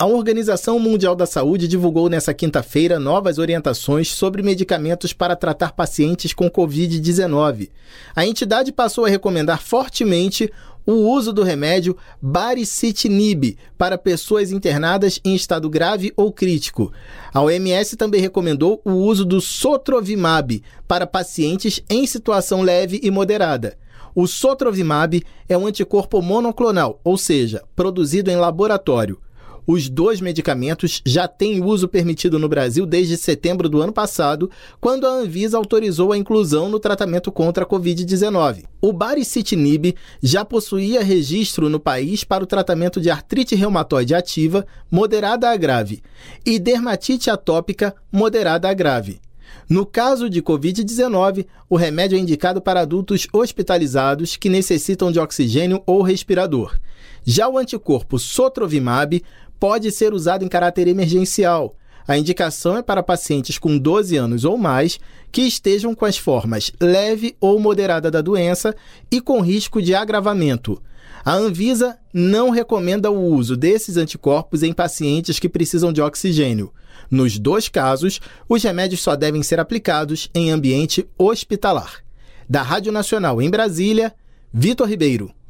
A Organização Mundial da Saúde divulgou nesta quinta-feira novas orientações sobre medicamentos para tratar pacientes com Covid-19. A entidade passou a recomendar fortemente o uso do remédio baricitinib para pessoas internadas em estado grave ou crítico. A OMS também recomendou o uso do sotrovimab para pacientes em situação leve e moderada. O sotrovimab é um anticorpo monoclonal, ou seja, produzido em laboratório. Os dois medicamentos já têm uso permitido no Brasil desde setembro do ano passado, quando a Anvisa autorizou a inclusão no tratamento contra a Covid-19. O baricitinib já possuía registro no país para o tratamento de artrite reumatoide ativa moderada a grave e dermatite atópica moderada a grave. No caso de Covid-19, o remédio é indicado para adultos hospitalizados que necessitam de oxigênio ou respirador. Já o anticorpo sotrovimab pode ser usado em caráter emergencial. A indicação é para pacientes com 12 anos ou mais que estejam com as formas leve ou moderada da doença e com risco de agravamento. A Anvisa não recomenda o uso desses anticorpos em pacientes que precisam de oxigênio. Nos dois casos, os remédios só devem ser aplicados em ambiente hospitalar. Da Rádio Nacional em Brasília, Vitor Ribeiro.